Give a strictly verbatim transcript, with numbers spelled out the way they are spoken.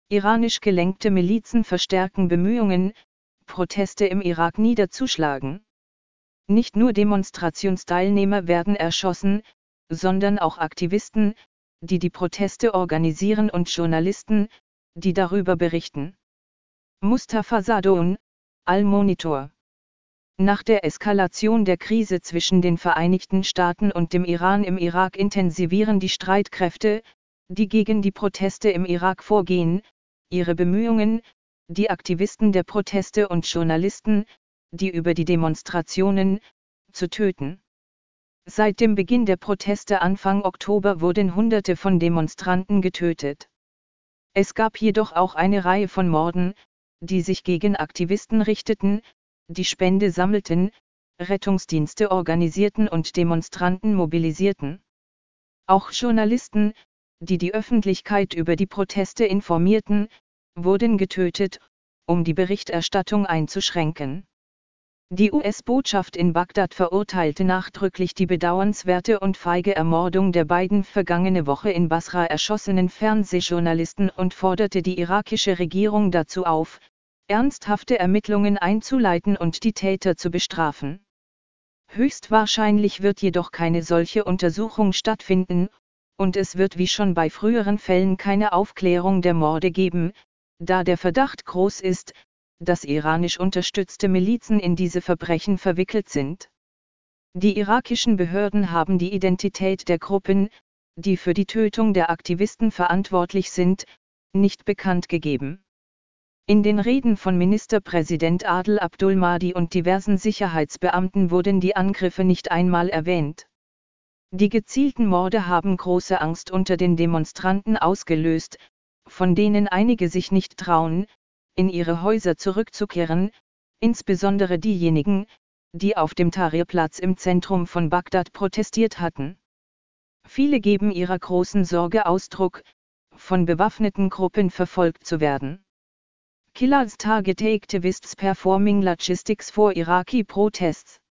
Iranisch gelenkte Milizen verstärken Bemühungen, Proteste im Irak niederzuschlagen. Nicht nur Demonstrationsteilnehmer werden erschossen, sondern auch Aktivisten, die die Proteste organisieren, und Journalisten, die darüber berichten. Mustafa Sadoun, Al-Monitor. Nach der Eskalation der Krise zwischen den Vereinigten Staaten und dem Iran im Irak intensivieren die Streitkräfte, die gegen die Proteste im Irak vorgehen, ihre Bemühungen, die Aktivisten der Proteste und Journalisten, die über die Demonstrationen, zu töten. Seit dem Beginn der Proteste Anfang Oktober wurden Hunderte von Demonstranten getötet. Es gab jedoch auch eine Reihe von Morden, die sich gegen Aktivisten richteten, die Spende sammelten, Rettungsdienste organisierten und Demonstranten mobilisierten. Auch Journalisten, die die Öffentlichkeit über die Proteste informierten, wurden getötet, um die Berichterstattung einzuschränken. Die U S-Botschaft in Bagdad verurteilte nachdrücklich die bedauernswerte und feige Ermordung der beiden vergangene Woche in Basra erschossenen Fernsehjournalisten und forderte die irakische Regierung dazu auf, ernsthafte Ermittlungen einzuleiten und die Täter zu bestrafen. Höchstwahrscheinlich wird jedoch keine solche Untersuchung stattfinden, und es wird wie schon bei früheren Fällen keine Aufklärung der Morde geben, da der Verdacht groß ist, dass iranisch unterstützte Milizen in diese Verbrechen verwickelt sind. Die irakischen Behörden haben die Identität der Gruppen, die für die Tötung der Aktivisten verantwortlich sind, nicht bekannt gegeben. In den Reden von Ministerpräsident Adel Abdul Mahdi und diversen Sicherheitsbeamten wurden die Angriffe nicht einmal erwähnt. Die gezielten Morde haben große Angst unter den Demonstranten ausgelöst, von denen einige sich nicht trauen, in ihre Häuser zurückzukehren, insbesondere diejenigen, die auf dem Tahrir-Platz im Zentrum von Bagdad protestiert hatten. Viele geben ihrer großen Sorge Ausdruck, von bewaffneten Gruppen verfolgt zu werden. Killers target activists performing logistics for Iraqi protests.